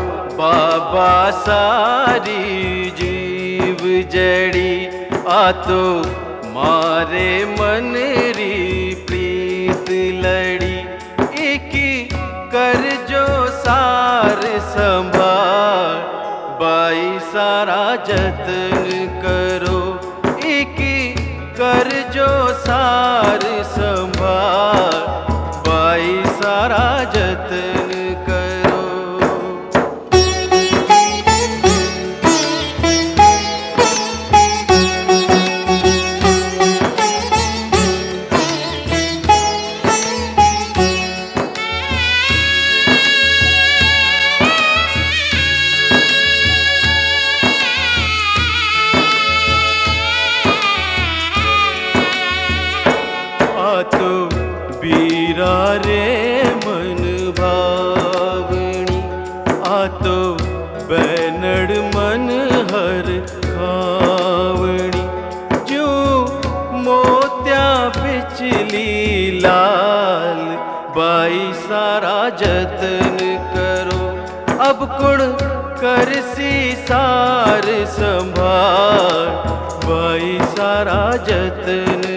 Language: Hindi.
बाबा सारी जीव जड़ी आ तो मारे मन री प्रीत लड़ी इकी कर जो सार संभाल बाई सारा जतन करो इकी कर जो सार संभाल बाई सारा जतन करो। तो बीरा रे मन भावनी आ तो बैनड़ मन हर खावनी जो मोत्या बिचली लाल बाई सारा जतन करो अब कुण करसी सार संभाल बाई सारा जतन